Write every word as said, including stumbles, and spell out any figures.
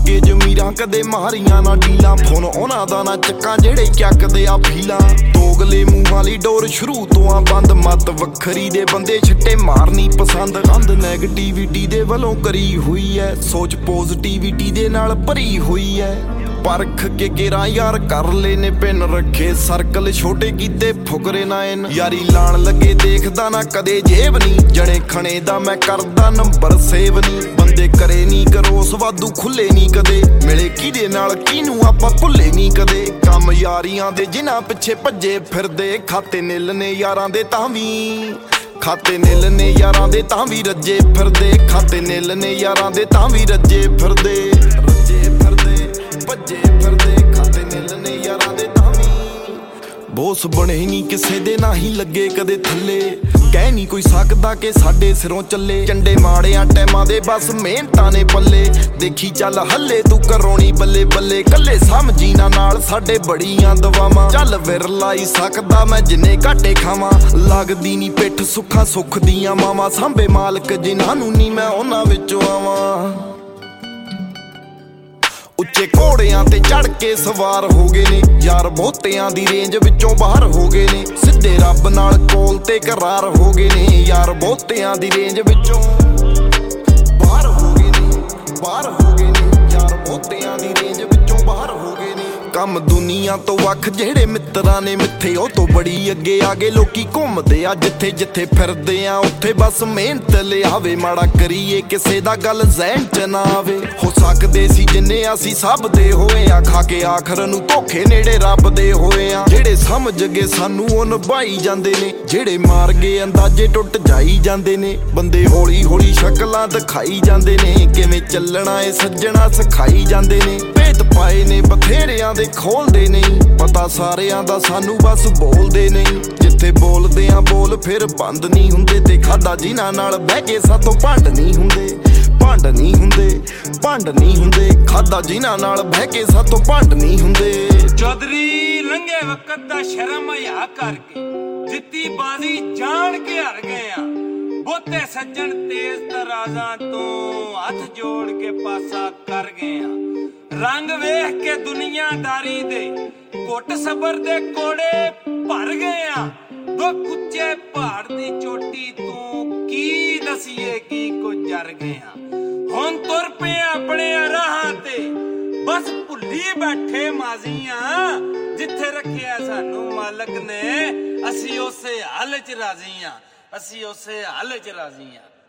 ਪੱਕੇ ਜ਼ਮੀਰਾਂ ਕਦੇ ਮਾਰੀਆਂ ਨਾ ਢੀਲਾਂ ਫੋਨ ਉਹਨਾਂ ਦਾ ਨਾ ਚੱਕਾਂ ਜਿਹੜੇ ਚੱਕਦੇ ਆ ਫੀਲਾਂ ਦੋਗਲੇ ਮੂੰਹਾਂ ਲਈ ਡੋਰ ਸ਼ੁਰੂ ਤੋਂ ਆ ਬੰਦ ਮੱਤ ਵੱਖਰੀ ਦੇ ਬੰਦੇ ਛੱਟੇ ਮਾਰਨੀ ਪਸੰਦ ਕੰਧ ਨੈਗੇਟਿਵਿਟੀ ਦੇ ਵੱਲੋਂ ਕਰੀ ਹੋਈ ਐ ਸੋਚ ਪੋਜ਼ਿਟਿਵਿਟੀ ਦੇ ਨਾਲ ਭਰੀ ਹੋਈ ਐ ਪਰਖ ਕੇ ਗੇਰਾ ਯਾਰ ਕਰ ਲੈ ਨੇ ਪਿੰਨ ਰੱਖੇ ਸਰਕਲ ਛੋਟੇ ਕੀਤੇ ਫੁਕਰੇ ਨਾ ਇਨ ਯਾਰੀ ਲਾਣ ਲੱਗੇ ਦੇਖਦਾ ਨਾ ਕਦੇ ਜੇਬ ਨਹੀਂ ਜਣੇ ਖਣੇ ਦਾ ਮੈਂ ਕਰਦਾ ਨੰਬਰ ਸੇਵ ਨਹੀਂ ਬੰਦੇ ਕਰੇ ਨਹੀਂ ਕਰੋਸ ਵਾਧੂ ਖੁੱਲੇ ਨਹੀਂ ਕਦੇ ਮਿਲੇ ਕਿਹਦੇ ਨਾਲ ਕਿਹਨੂੰ ਆਪਾਂ ਭੁੱਲੇ ਨਹੀਂ ਕਦੇ ਕੰਮ ਯਾਰੀਆਂ ਦੇ ਜਿਨ੍ਹਾਂ ਪਿੱਛੇ ਭੱਜੇ ਫਿਰਦੇ ਖਾਤੇ ਨਿਲ ਨੇ ਯਾਰਾਂ ਦੇ ਤਾਂ ਵੀ ਖਾਤੇ ਨਿਲ ਨੇ ਯਾਰਾਂ ਦੇ ਤਾਂ ਵੀ ਰੱਜੇ ਫਿਰਦੇ ਖਾਤੇ ਨਿਲ ਨੇ ਯਾਰਾਂ ਦੇ ਤਾਂ ਵੀ ਰੱਜੇ ਫਿਰਦੇ ਰੱਜੇ ਫਿਰਦੇ ਭੱਜੇ ਫਿਰਦੇ ਖਾਤੇ ਨਿਲ ਨੇ ਯਾਰਾਂ ਦੇ ਤਾਂ ਵੀ ਬੋਸ ਬਣੇ ਨਹੀਂ ਕਿਸੇ ਦੇ ਨਾ ਹੀ ਲੱਗੇ ਕਦੇ ਥੱਲੇ ਕਹਿ ਨਹੀਂ ਕੋਈ ਸਕਦਾ ਕਿ ਸਾਡੇ ਸਿਰੋਂ ਚੱਲੇ ਚੰਡੇ ਮਾੜਿਆਂ ਟੈਮਾਂ ਦੇ ਬਸ ਮਿਹਨਤਾਂ ਨੇ ਪੱਲੇ ਦੇਖੀ ਚੱਲ ਹੱਲੇ ਤੂੰ ਕਰੋਣੀ ਬੱਲੇ ਬੱਲੇ ਕੱਲੇ ਸਮਝੀ ਨਾ ਨਾਲ ਸਾਡੇ ਬੜੀਆਂ ਦਵਾਵਾਂ ਚੱਲ ਵਿਰਲਾ ਹੀ ਸਕਦਾ ਮੈਂ ਜਿੰਨੇ ਘਾਟੇ ਖਾਵਾਂ ਲੱਗਦੀ ਨਹੀਂ ਪਿੱਠ ਸੁੱਖਾਂ ਸੁੱਖ ਦੀਆਂ ਮਾਵਾਂ ਸਾਂਭੇ ਮਾਲਕ ਜਿਨ੍ਹਾਂ ਨੂੰ ਨਹੀਂ ਮੈਂ ਉਹਨਾਂ ਵਿੱਚੋਂ ਆਵਾਂ ਉੱਚੇ ਘੋੜਿਆਂ ਤੇ ਚੜ ਕੇ ਸਵਾਰ ਹੋ ਗਏ ਨੇ ਯਾਰ ਬਹੁਤਿਆਂ ਦੀ ਰੇਂਜ ਵਿੱਚੋਂ ਬਾਹਰ ਹੋ ਗਏ ਨੇ ਸਿੱਧੇ ਰੱਬ ਨਾਲ ਕੋਲ ਤੇ ਕਰਾਰ ਹੋ ਗਏ ਨੇ ਯਾਰ ਬਹੁਤਿਆਂ ਦੀ ਰੇਂਜ ਵਿੱਚੋਂ ਬਾਹਰ ਹੋ ਗਏ ਨੇ ਬਾਹਰ ਹੋ ਗਏ ਨੇ ਯਾਰ ਬਹੁਤਿਆਂ ਦੀ ਰੇਂਜ ਵਿੱਚੋਂ ਬਾਹਰ ਹੋ ਗਏ ਨੇ ਕੰਮ ਦੁਨੀਆ ਤੋਂ ਵੱਖ ਜਿਹੜੇ ਮਿੱਤਰਾਂ ਨੇ ਮਿੱਥੇ ਉਹ ਤੋਂ ਬੜੀ ਅੱਗੇ ਆ ਗਏ ਲੋਕੀ ਘੁੰਮਦੇ ਆ ਜਿੱਥੇ ਜਿੱਥੇ ਫਿਰਦੇ ਆ ਉੱਥੇ ਬਸ ਮਿਹਨਤ ਲਿਆਵੇ ਮਾੜਾ ਕਰੀਏ ਕਿਸੇ ਦਾ ਗੱਲ ਜ਼ਹਿਨ ਚ ਨਾ ਆਵੇ ਹੋ ਸਕਦੇ ਸੀ ਜਿੰਨੇ ਅਸੀਂ ਸਭ ਦੇ ਹੋਏ ਆ ਖਾ ਕੇ ਆਖਰ ਨੂੰ ਧੋਖੇ ਨੇੜੇ ਰੱਬ ਦੇ ਹੋਏ ਆ ਜਿਹੜੇ ਸਮਝ ਗਏ ਸਾਨੂੰ ਉਹ ਨਿਭਾਈ ਜਾਂਦੇ ਨੇ ਜਿਹੜੇ ਮਾਰ ਗਏ ਅੰਦਾਜ਼ੇ ਟੁੱਟ ਜਾਈ ਜਾਂਦੇ ਨੇ ਬੰਦੇ ਹੌਲੀ ਹੌਲੀ ਸ਼ਕਲਾਂ ਦਿਖਾਈ ਜਾਂਦੇ ਨੇ ਕਿਵੇਂ ਚੱਲਣਾ ਏ ਸੱਜਣਾ ਸਿਖਾਈ ਜਾਂਦੇ ਨੇ ਭੇਤ ਪਾਏ ਨੇ ਬਥੇਰਿਆਂ ਦੇ ਖੋਲਦੇ ਨਹੀਂ ਪਤਾ ਸਾਰਿਆਂ ਦਾ ਸਾਨੂੰ ਬਸ ਬੋਲਦੇ ਨਹੀਂ ਜਿੱਥੇ ਬੋਲਦੇ ਆ ਬੋਲ ਫਿਰ ਬੰਦ ਨਹੀਂ ਹੁੰਦੇ ਤੇ ਖਾਦਾ ਜਿਨ੍ਹਾਂ ਨਾਲ ਬਹਿ ਕੇ ਸਾਤੋਂ ਭੰਡ ਨਹੀਂ ਹੁੰਦੇ ਭੰਡ ਨਹੀਂ ਹੁੰਦੇ ਭੰਡ ਨਹੀਂ ਹੁੰਦੇ ਖਾਦਾ ਜਿਨ੍ਹਾਂ ਨਾਲ ਬਹਿ ਕੇ ਸਾਤੋਂ ਭੰਡ ਨਹੀਂ ਹੁੰਦੇ ਚੌਧਰੀ ਲੰਘੇ ਵਕਤ ਦਾ ਸ਼ਰਮ ਹਿਆ ਕਰਕੇ ਜਿੱਤੀ ਬਾਜ਼ੀ ਜਾਣ ਕੇ ਹਾਰ ਗਏ ਆ ਬਹੁਤੇ ਸੱਜਣ ਤੇਜ਼ ਤਰਾਜ਼ਾਂ ਤੋਂ ਹੱਥ ਜੋੜ ਕੇ ਪਾਸਾ ਕਰ ਗਏ ਆ ਰੰਗ ਵੇਖ ਕੇ ਦੁਨੀਆਦਾਰੀ ਦੇ ਘੁੱਟ ਸਬਰ ਦੇ ਕੋੜੇ ਭਰ ਗਏ ਆ ਦੁੱਖ ਉੱਚੇ ਪਹਾੜ ਦੀ ਚੋਟੀ ਤੂੰ ਕੀ ਦਸੀਏ ਕੀ ਕੁਝ ਜਰ ਗਏ ਆ ਹੁਣ ਤੁਰ ਪਏ ਆਪਣੇ ਰਾਹਾਂ ਤੇ ਬਸ ਭੁੱਲੀ ਬੈਠੇ ਮਾਜ਼ੀਆਂ ਜਿੱਥੇ ਰੱਖਿਆ ਸਾਨੂੰ ਮਾਲਕ ਨੇ ਅਸੀਂ ਉਸੇ ਹਾਲ ਚ ਰਾਜ਼ੀ ਆ ਅਸੀਂ ਉਸੇ ਹਾਲ ਚ ਰਾਜ਼ੀ ਆ।